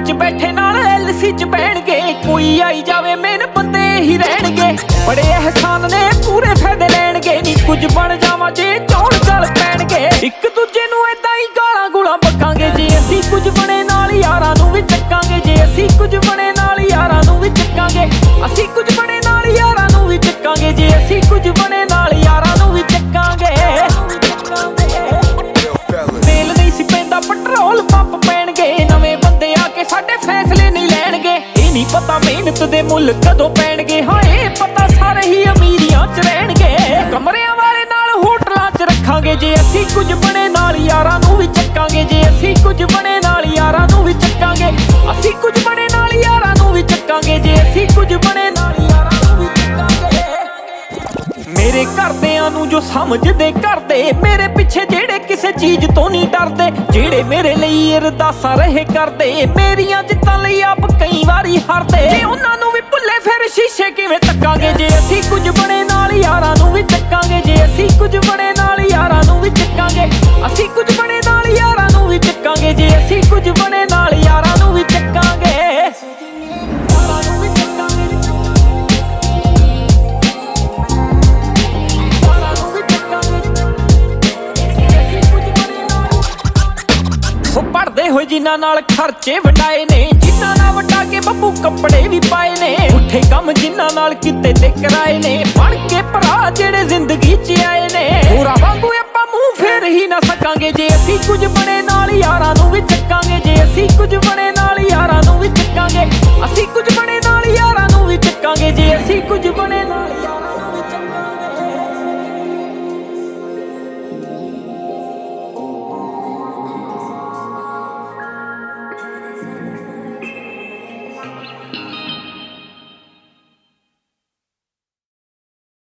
ਵਿੱਚ ਬੈਠੇ ਨਾਲ LC ਚ ਬਹਿਣਗੇ। ਕੋਈ ਆਈ ਜਾਵੇ ਮੇਨ ਬੰਦੇ ਹੀ ਰਹਿਣਗੇ। ਬੜੇ ਅਹਿਸਾਨ ਨੇ ਪੂਰੇ ਫਾਇਦੇ ਲੈਣਗੇ। ਨੀ ਕੁਝ ਬਣ ਜਾਵਾਂ ਜੇ ਚੋਣ ਗਲ ਪੈਣਗੇ। ਇੱਕ ਦੂਜੇ ਨੂੰ ਏਦਾਂ ਹੀ ਗਾਲਾਂ ਗੂਲਾਂ ਬਕਾਂਗੇ। ਜੇ ਅਸੀਂ ਕੁਝ ਬਣੇ ਨਾਲ ਯਾਰਾਂ ਨੂੰ ਵੀ ਚੱਕਾਂਗੇ। ਜੇ ਅਸੀਂ ਕੁਝ ਬਣੇ ਨਾਲ ਯਾਰਾਂ ਨੂੰ ਵੀ ਚੱਕਾਂਗੇ। ਅਸੀਂ ਕੁਝ ਬਣੇ ਨਾਲ ਯਾਰਾਂ ਨੂੰ ਵੀ ਚੱਕਾਂਗੇ। ਜੇ ਅਸੀਂ ਕੁਝ ਬਣੇ ਨਾਲ ਯਾਰਾਂ ਨੂੰ ਵੀ ਚੱਕਾਂਗੇ। ਤੇਲ ਨਹੀਂ ਸੀ ਪੈਂਦਾ ਪੈਟਰੋਲ ਪੰਪ ਪੈਣਗੇ। ਨਵੇਂ ਬੰਦੇ ਆ ਕੇ ਸਾਡੇ ਫੈਸਲੇ ਨਹੀਂ ਲੈਣਗੇ। ਇਹ ਨਹੀਂ ਪਤਾ ਮਿਹਨਤ ਦੇ ਮੁੱਲ ਕਦੋਂ ਪੈਣਗੇ। ਹਾਂ ਇਹ ਪਤਾ ਸਾਰੇ ਹੀ ਅਮੀਰੀਆਂ ਚ ਰਹਿਣਗੇ। ਕਮਰਿਆਂ ਵਾਲੇ ਨਾਲ ਹੋਟਲਾਂ ਚ ਰੱਖਾਂਗੇ। ਜੇ ਅਸੀਂ ਕੁਝ ਬਣੇ ਨਾਲ ਯਾਰਾਂ ਨੂੰ ਵੀ ਚੱਕਾਂਗੇ। ਜੇ ਅਸੀਂ ਕੁਝ ਬਣੇ ਨਾਲ ਯਾਰਾਂ ਨੂੰ ਵੀ ਚੱਕਾਂਗੇ। ਅਸੀਂ ਕੁਝ ਬਣੇ ਨਾਲ ਯਾਰਾਂ ਨੂੰ ਵੀ ਚੱਕਾਂਗੇ। ਜੇ ਅਸੀਂ ਕੁਝ ਬਣੇ ਨਾਲ ਯਾਰਾਂ ਨੂੰ ਵੀ ਚੱਕਾਂਗੇ। ਮੇਰੇ ਘਰਦਿਆਂ ਨੂੰ ਜੋ ਸਮਝਦੇ ਕਰਦੇ। ਮੇਰੇ ਪਿੱਛੇ ਜਿਹੜੇ ਕਿਸੇ ਚੀਜ਼ ਤੋਂ ਨਹੀਂ ਡਰਦੇ। ਜਿਹੜੇ ਮੇਰੇ ਲਈ ਅਰਦਾਸਾਂ ਰਹੇ ਕਰਦੇ। ਮੇਰੀਆਂ ਜਿੱਤਾਂ ਲਈ ਆਪ ਕਈ ਵਾਰੀ ਹਾਰਦੇ। ਜੇ ਉਹਨਾਂ ਨੂੰ ਵੀ ਭੁੱਲੇ ਫਿਰ ਸ਼ੀਸ਼ੇ ਕਿਵੇਂ ਤੱਕਾਂਗੇ। ਜੇ ਅਸੀਂ ਕੁਝ ਬਣੇ ਨਾਲ ਯਾਰਾਂ ਨੂੰ ਵੀ ਚੱਕਾਂਗੇ। ਜੇ ਅਸੀਂ ਕੁਝ ਬਣੇ ਨਾਲ ਯਾਰਾਂ ਨੂੰ ਵੀ ਚੱਕਾਂਗੇ। ਅਸੀਂ ਕੁਝ ਬਣੇ ਨਾਲ ਯਾਰਾਂ ਨੂੰ ਵੀ ਚੱਕਾਂਗੇ। ਜੇ ਅਸੀਂ ਕੁਝ ਬਣੇ ਨਾਲ ਯਾਰਾਂ ਨੂੰ ਵੀ ਚੱਕਾਂਗੇ। ਪੜਦੇ ਹੋਏ ਜਿਨ੍ਹਾਂ ਨਾਲ ਖਰਚੇ ਵੰਡਾਏ ਨੇ। ਜਿਨ੍ਹਾਂ ਨਾਲ ਵੰਡਾ ਕੇ ਬੱਬੂ ਕੱਪੜੇ ਵੀ ਪਾਏ ਨੇ। ਉੱਠੇ ਕੰਮ ਜਿਨ੍ਹਾਂ ਨਾਲ ਕਿਤੇ ਤੇ ਕਰਾਏ ਨੇ। ਬਣ ਕੇ ਭਰਾ ਜਿਹੜੇ ਜ਼ਿੰਦਗੀ 'ਚ ਆਏ ਨੇ। ਹੋਰਾਂ ਵਾਂਗੂ ਆਪਾਂ ਮੂੰਹ ਫੇਰ ਹੀ ਨਾ ਸਕਾਂਗੇ। ਜੇ ਅਸੀਂ ਕੁਝ ਬਣੇ ਨਾਲ ਯਾਰਾਂ ਨੂੰ ਵੀ ਚੱਕਾਂਗੇ। ਜੇ ਅਸੀਂ ਕੁਝ ਬਣੇ ਨਾਲ ਯਾਰਾਂ ਨੂੰ ਵੀ ਚੱਕਾਂਗੇ। ਅਸੀਂ ਕੁਝ ਬਣੇ ਨਾਲ ਯਾਰਾਂ ਨੂੰ ਵੀ ਚੱਕਾਂਗੇ। ਜੇ ਅਸੀਂ ਕੁਝ ਬਣੇ ਨਾਲ ਯਾਰਾਂ ਨੂੰ ਵੀ ਚੱਕਾਂਗੇ।